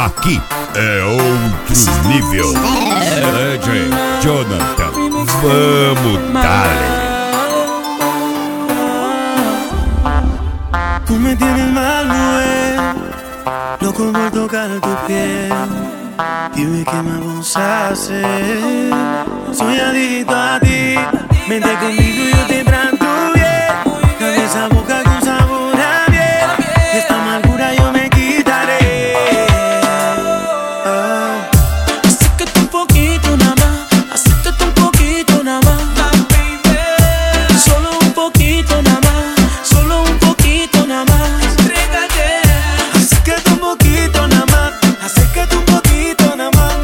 Aqui é outro nível. DJ Jonathan, vamos dar. Tú me tienes mal, mujer, loco por tocar tu piel. Dime qué más vamos a hacer. Soy adicto a ti. Vente conmigo y yo te trato bien. Dame esa boca con sabor a miel. Esta amargura yo me quitaré. Acércate un poquito nada más. Acércate un poquito nada más. Solo un poquito nada más. Solo un poquito nada más. Entrégate. Acércate un poquito nada más. Acércate un poquito nada más,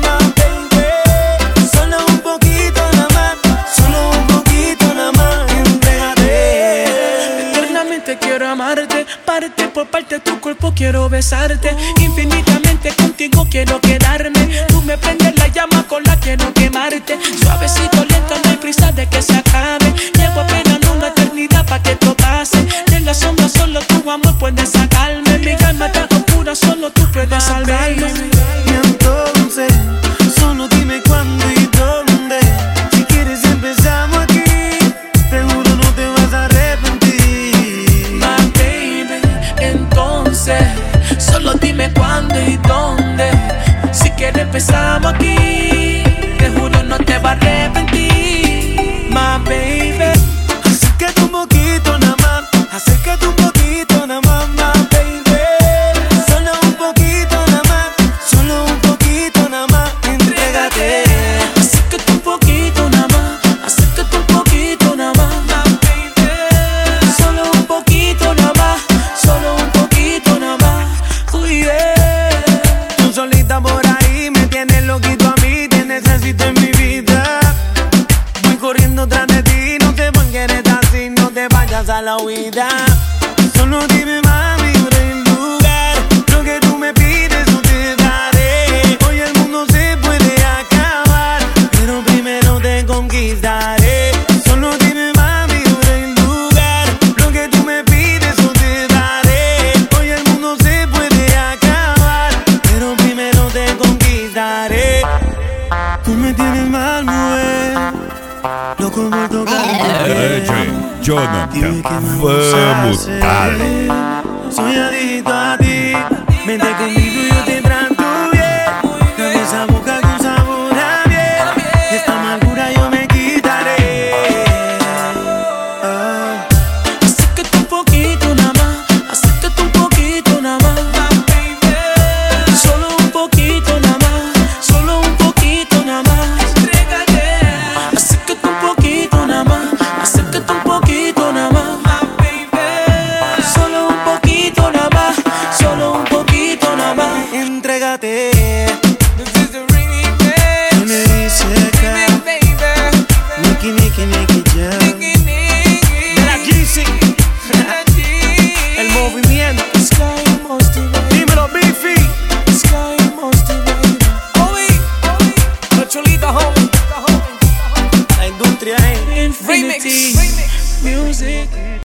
baby. Solo un poquito nada más. Solo un poquito nada más. Entrégate. Eternamente quiero amarte. Parte por parte tu cuerpo quiero besarte. Infinitamente contigo quiero quedarme. Tú me prendes la llama con la quiero quemarte. Suavecito, lento, no hay prisa de que se acabe. Llevo esperando una eternidad pa' que esto pase. De la sombra solo tu amor puede sacarme. Mi alma está oscura, solo tú puedes salvarme. Y entonces, solo dime cuándo y dónde. Si quieres empezamos aquí. Te juro no te vas a arrepentir. My baby, entonces solo dime cuándo y dónde. Si quieres empezamos aquí. Te juro no te vas a arrepentir. My baby. Acércate un poquito nada más. Acércate un poquito nada más, my baby. Solo un poquito nada más. Solo un poquito nada más. Entrégate. Acércate un poquito nada más. Acércate un poquito nada más. My baby. Solo un poquito nada más. Solo un poquito nada más. Yeah. Tú solita por ahí me tienes loquito a mí. Te necesito en mi vida. Voy corriendo tras de ti. No sé por qué eres así. No te vayas a la huida. Solo dime, mami, por el lugar. Lo que tú me pides no te daré. Hoy el mundo se puede acabar, pero primero te conquistaré. Solo dime, mami, por el lugar. Lo que tú me pides no te daré. Hoy el mundo se puede acabar, pero primero te conquistaré. Tú me tienes mal, mujer, loco por tocar tu piel. DJ Jonathan, Dime qué más vamos a vamos hacer. dar. Soy adicto a ti. Vente conmigo.